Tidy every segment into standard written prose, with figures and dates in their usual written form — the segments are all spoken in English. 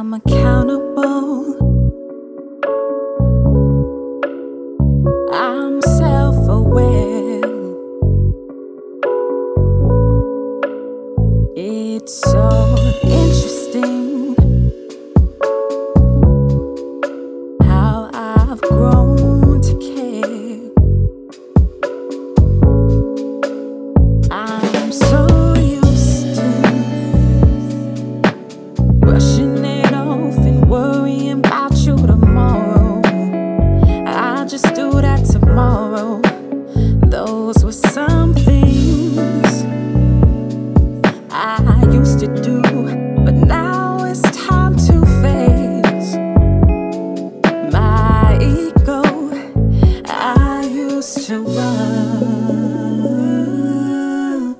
I'm accountable. I'm self-aware. It's so interesting how I've grown to care. I'm so used to brushing it off and worrying about you tomorrow. I'll just do that tomorrow. Those were some things I used to do, but now it's time to face my ego. I used to run.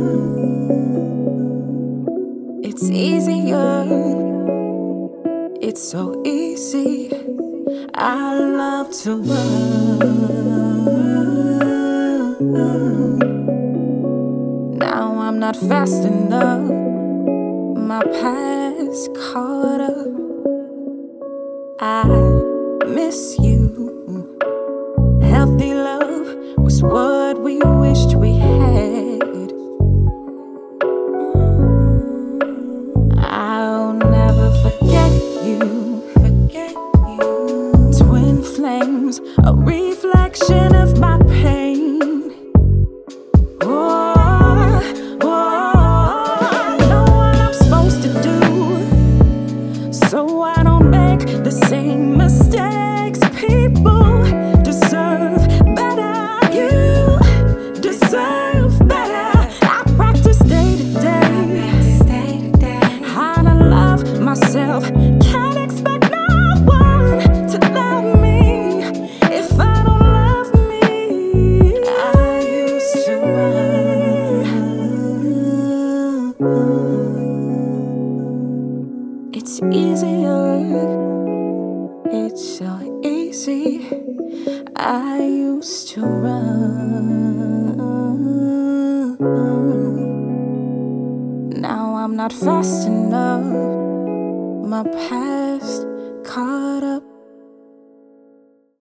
It's easier. It's so easy. I love to run. Now I'm not fast enough. My past caught up. I miss you. Healthy love was what we wished we had. I'll never forget you. Twin flames, a reflection of my pain. So I don't make the same mistakes. People deserve better. You deserve better. I practice day to day how to love myself. Can't expect no one to love me if I don't love me. I used to run. It's easier, it's so easy. I used to run. Now I'm not fast enough. My past caught up.